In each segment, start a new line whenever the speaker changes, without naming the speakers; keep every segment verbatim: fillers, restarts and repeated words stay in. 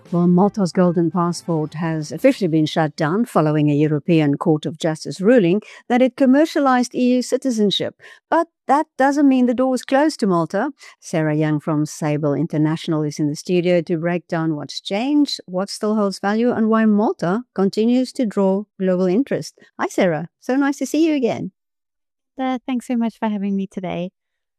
Well, Malta's Golden Passport has officially been shut down following a European Court of Justice ruling that it commercialized E U citizenship. But that doesn't mean the door is closed to Malta. Sarah Young from Sable International is in the studio to break down what's changed, what still holds value, and why Malta continues to draw global interest. Hi, Sarah. So nice to see you again.
Uh, thanks so much for having me today.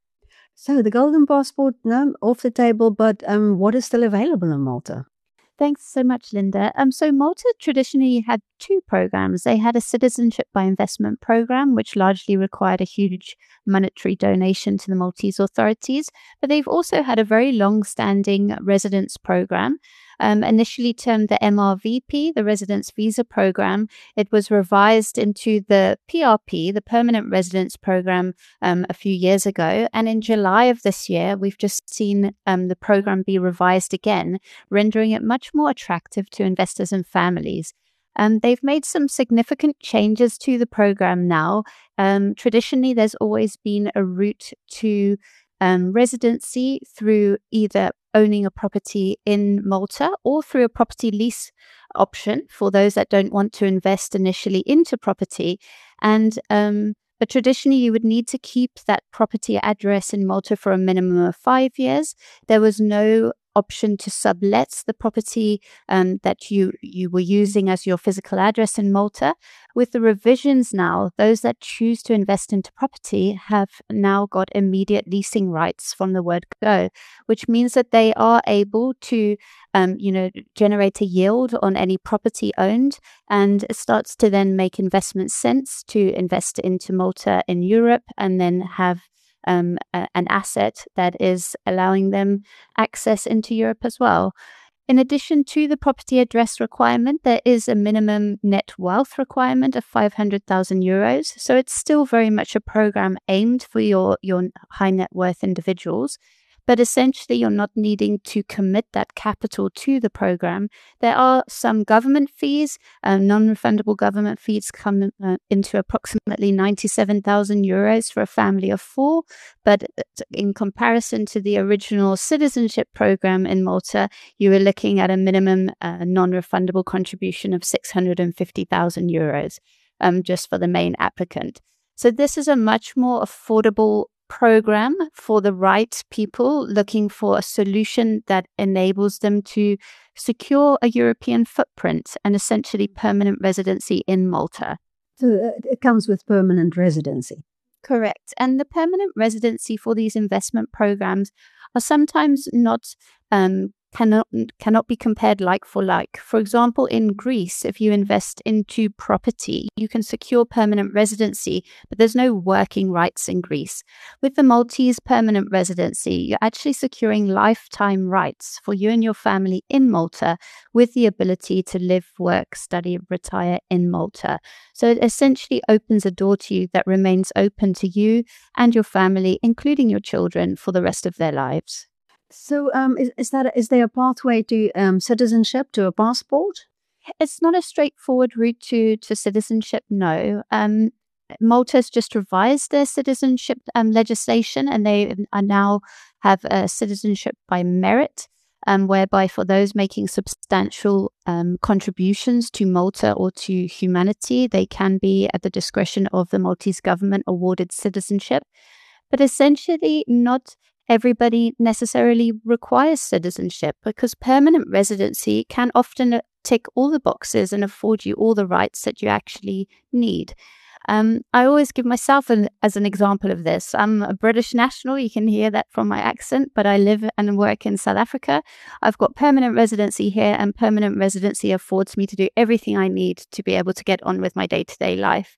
So the Golden Passport, no, off the table, but um, what is still available in Malta?
Thanks so much, Linda. Um, so Malta traditionally had two programs. They had a citizenship by investment program, which largely required a huge monetary donation to the Maltese authorities. But they've also had a very long-standing residence program. Um, initially termed the M R V P, the Residence Visa Program. It was revised into the P R P, the Permanent Residence Program, um, a few years ago. And in July of this year, we've just seen um, the program be revised again, rendering it much more attractive to investors and families. Um, they've made some significant changes to the program now. Um, traditionally, there's always been a route to um, residency through either owning a property in Malta or through a property lease option for those that don't want to invest initially into property. And um, but traditionally, you would need to keep that property address in Malta for a minimum of five years. There was no option to sublet the property um, that you you were using as your physical address in Malta. With the revisions now, those that choose to invest into property have now got immediate leasing rights from the word go, which means that they are able to um, you know, generate a yield on any property owned, and it starts to then make investment sense to invest into Malta in Europe and then have Um, a, an asset that is allowing them access into Europe as well. In addition to the property address requirement, there is a minimum net wealth requirement of five hundred thousand euros. So it's still very much a program aimed for your, your high net worth individuals. But essentially, you're not needing to commit that capital to the program. There are some government fees, um, non-refundable government fees come uh, into approximately ninety-seven thousand euros for a family of four. But in comparison to the original citizenship program in Malta, you were looking at a minimum uh, non-refundable contribution of six hundred fifty thousand euros um, just for the main applicant. So this is a much more affordable program for the right people looking for a solution that enables them to secure a European footprint and essentially permanent residency in Malta.
So uh, it comes with permanent residency.
Correct. And the permanent residency for these investment programs are sometimes not um, cannot cannot be compared like for like. For example, in Greece, if you invest into property, you can secure permanent residency, but there's no working rights in Greece. With the Maltese permanent residency, you're actually securing lifetime rights for you and your family in Malta with the ability to live, work, study, retire in Malta. So it essentially opens a door to you that remains open to you and your family, including your children, for the rest of their lives.
So, um, is, is that is there a pathway to um, citizenship, to a passport?
It's not a straightforward route to to citizenship. No, um, Malta's just revised their citizenship um, legislation, and they are now have a citizenship by merit, um, whereby for those making substantial um, contributions to Malta or to humanity, they can be at the discretion of the Maltese government awarded citizenship. But essentially, not everybody necessarily requires citizenship, because permanent residency can often tick all the boxes and afford you all the rights that you actually need. Um, I always give myself an, as an example of this. I'm a British national. You can hear that from my accent, but I live and work in South Africa. I've got permanent residency here, and permanent residency affords me to do everything I need to be able to get on with my day-to-day life.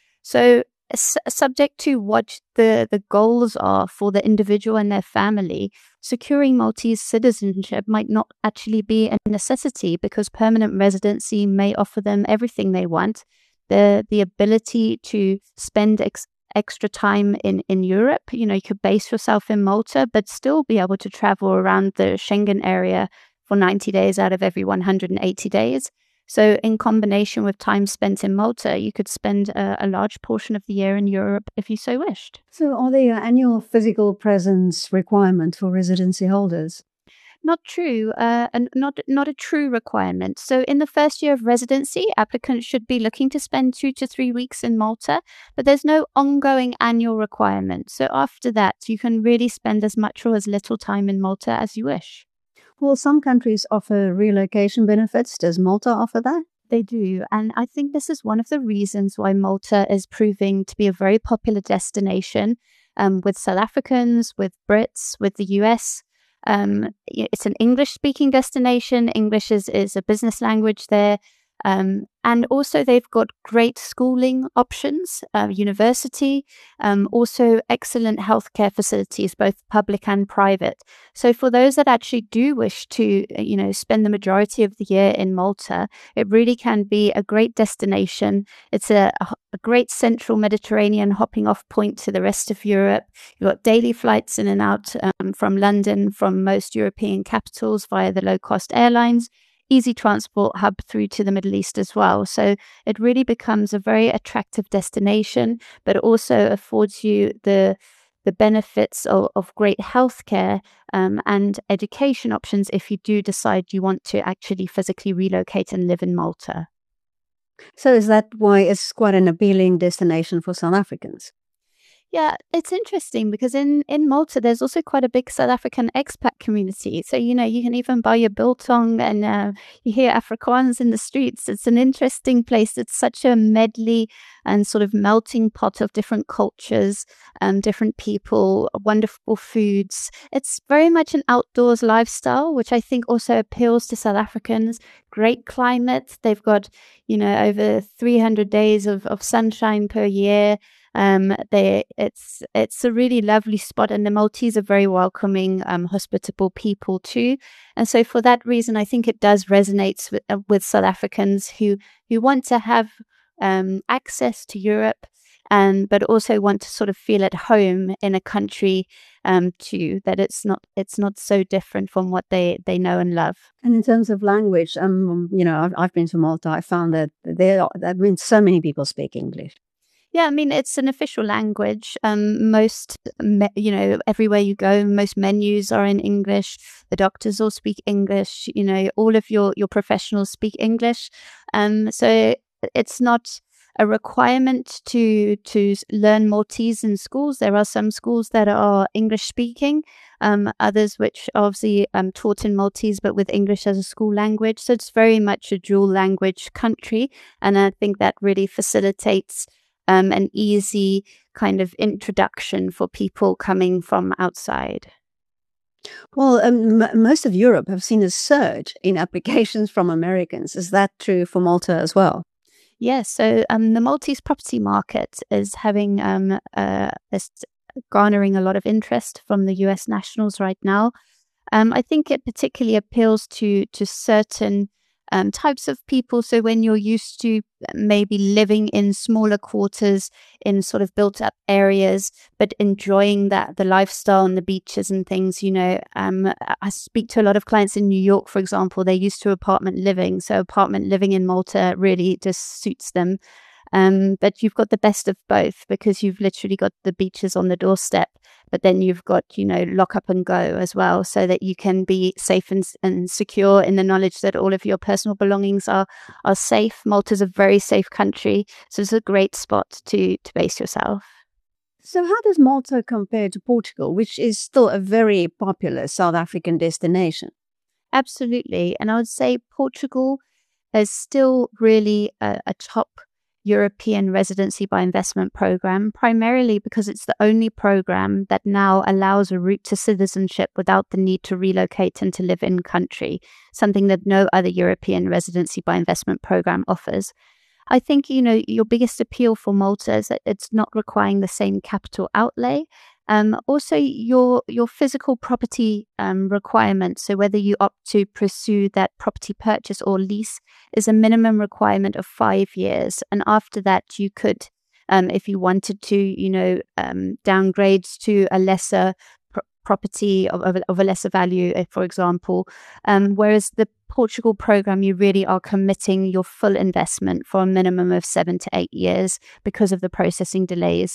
So S- subject to what the, the goals are for the individual and their family, securing Maltese citizenship might not actually be a necessity, because permanent residency may offer them everything they want. The the ability to spend ex- extra time in, in Europe. You know, you could base yourself in Malta, but still be able to travel around the Schengen area for ninety days out of every one hundred eighty days. So in combination with time spent in Malta, you could spend a, a large portion of the year in Europe if you so wished.
So are there annual physical presence requirement for residency holders?
Not true, uh, and not not a true requirement. So, in the first year of residency, applicants should be looking to spend two to three weeks in Malta, but there's no ongoing annual requirement. So, after that, you can really spend as much or as little time in Malta as you wish.
Well, some countries offer relocation benefits. Does Malta offer that?
They do. And I think this is one of the reasons why Malta is proving to be a very popular destination um, with South Africans, with Brits, with the U S. Um, it's an English-speaking destination. English is, is a business language there. Um, and also they've got great schooling options, uh, university, um, also excellent healthcare facilities, both public and private. So for those that actually do wish to, you know, spend the majority of the year in Malta, it really can be a great destination. It's a, a great central Mediterranean hopping off point to the rest of Europe. You've got daily flights in and out um, from London, from most European capitals via the low-cost airlines. Easy transport hub through to the Middle East as well. So it really becomes a very attractive destination, but also affords you the the benefits of, of great healthcare um, and education options if you do decide you want to actually physically relocate and live in Malta.
So is that why it's quite an appealing destination for South Africans?
Yeah, it's interesting because in, in Malta, there's also quite a big South African expat community. So, you know, you can even buy your biltong and uh, you hear Afrikaans in the streets. It's an interesting place. It's such a medley and sort of melting pot of different cultures, um, different people, wonderful foods. It's very much an outdoors lifestyle, which I think also appeals to South Africans. Great climate. They've got, you know, over three hundred days of, of sunshine per year. Um, they, it's it's a really lovely spot, and the Maltese are very welcoming, um, hospitable people too. And so, for that reason, I think it does resonate with, uh, with South Africans who who want to have um, access to Europe, and but also want to sort of feel at home in a country um, too. That it's not it's not so different from what they, they know and love.
And in terms of language, um, you know, I've, I've been to Malta. I found that there, are, I mean, so many people speak English.
Yeah, I mean, it's an official language. Um, most, me- you know, everywhere you go, most menus are in English. The doctors all speak English. You know, all of your, your professionals speak English. Um, so it's not a requirement to to learn Maltese in schools. There are some schools that are English speaking, um, others which are obviously um, taught in Maltese but with English as a school language. So it's very much a dual language country, and I think that really facilitates Um, an easy kind of introduction for people coming from outside.
Well, um, m- most of Europe have seen a surge in applications from Americans. Is that true for Malta as well?
Yes, so um, the Maltese property market is having um, uh, is garnering a lot of interest from the U S nationals right now. Um, I think it particularly appeals to to certain Um, types of people. So when you're used to maybe living in smaller quarters in sort of built up areas, but enjoying that, the lifestyle and the beaches and things, you know, um, I speak to a lot of clients in New York, for example. They're used to apartment living. So apartment living in Malta really just suits them. Um, but you've got the best of both because you've literally got the beaches on the doorstep, but then you've got, you know, lock up and go as well, so that you can be safe and, and secure in the knowledge that all of your personal belongings are are safe. Malta's a very safe country, so it's a great spot to to base yourself.
So how does Malta compare to Portugal, which is still a very popular South African destination?
Absolutely. And I would say Portugal is still really a, a top European residency by investment program, primarily because it's the only program that now allows a route to citizenship without the need to relocate and to live in country, something that no other European residency by investment program offers. I think, you know, your biggest appeal for Malta is that it's not requiring the same capital outlay. Um, also, your your physical property um, requirements, so whether you opt to pursue that property purchase or lease, is a minimum requirement of five years. And after that, you could, um, if you wanted to, you know, um, downgrade to a lesser pr- property of, of, of a lesser value, for example. Um, whereas the Portugal program, you really are committing your full investment for a minimum of seven to eight years because of the processing delays.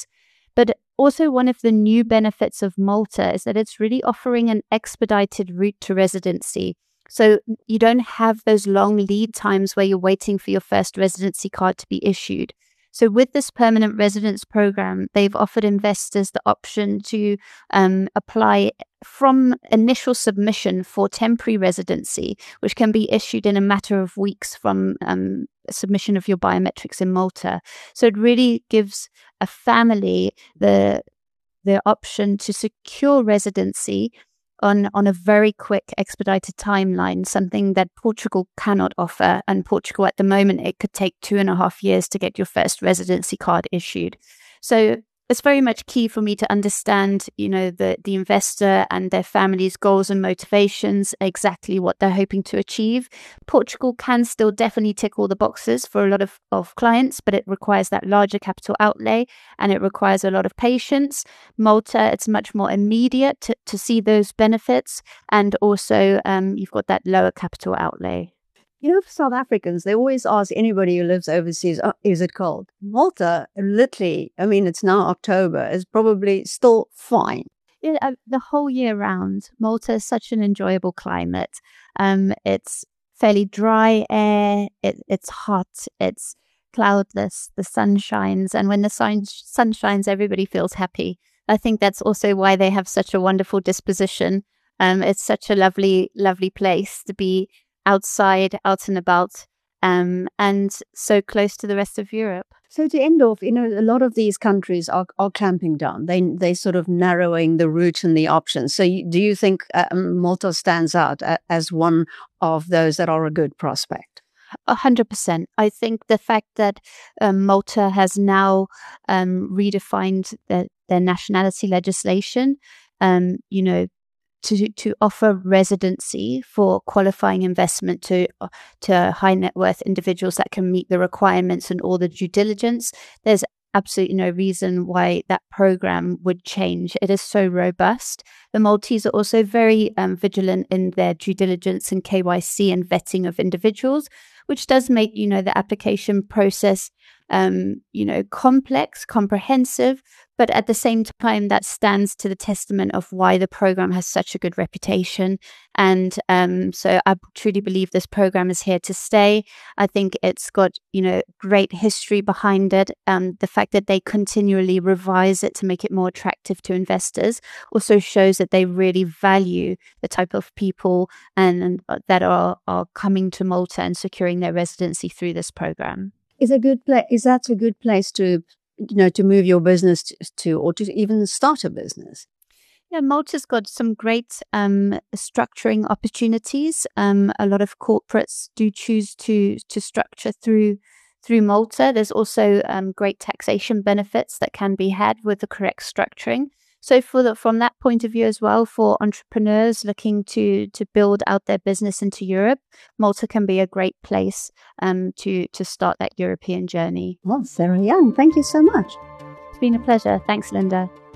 But also one of the new benefits of Malta is that it's really offering an expedited route to residency. So you don't have those long lead times where you're waiting for your first residency card to be issued. So with this permanent residence program, they've offered investors the option to um, apply from initial submission for temporary residency, which can be issued in a matter of weeks from um, submission of your biometrics in Malta. So it really gives a family the the option to secure residency on, on a very quick expedited timeline, something that Portugal cannot offer. And Portugal at the moment, it could take two and a half years to get your first residency card issued. So it's very much key for me to understand, you know, the, the investor and their family's goals and motivations, exactly what they're hoping to achieve. Portugal can still definitely tick all the boxes for a lot of, of clients, but it requires that larger capital outlay and it requires a lot of patience. Malta, it's much more immediate to, to see those benefits. And also um, you've got that lower capital outlay.
You know, for South Africans, they always ask anybody who lives overseas, oh, is it cold? Malta, literally, I mean, it's now October, is probably still fine.
Yeah, uh, the whole year round, Malta is such an enjoyable climate. Um, it's fairly dry air, it, it's hot, it's cloudless, the sun shines, and when the sun, sun shines, everybody feels happy. I think that's also why they have such a wonderful disposition. Um, it's such a lovely, lovely place to be outside, out and about, um, and so close to the rest of Europe.
So to end off, you know, a lot of these countries are, are clamping down. They they sort of narrowing the route and the options. So you, do you think uh, Malta stands out uh, as one of those that are a good prospect?
A hundred percent. I think the fact that um, Malta has now um, redefined the, their nationality legislation, um, you know, to to offer residency for qualifying investment to to high net worth individuals that can meet the requirements and all the due diligence. There's absolutely no reason why that program would change. It is so robust. The Maltese are also very um, vigilant in their due diligence and K Y C and vetting of individuals, which does make, you know, the application process, um, you know, complex, comprehensive, but at the same time, that stands to the testament of why the program has such a good reputation. And um, so I truly believe this program is here to stay. I think it's got, you know, great history behind it. Um, the fact that they continually revise it to make it more attractive to investors also shows that they really value the type of people and, and that are, are coming to Malta and securing their residency through this program.
Is a good place? Is that a good place to, you know, to move your business to, to or to even start a business?
Yeah, Malta's got some great um, structuring opportunities. Um, a lot of corporates do choose to to structure through through Malta. There's also um, great taxation benefits that can be had with the correct structuring. So for the, from that point of view as well, for entrepreneurs looking to to build out their business into Europe, Malta can be a great place um, to, to start that European journey.
Well, Sarah Young, thank you so much.
It's been a pleasure. Thanks, Linda.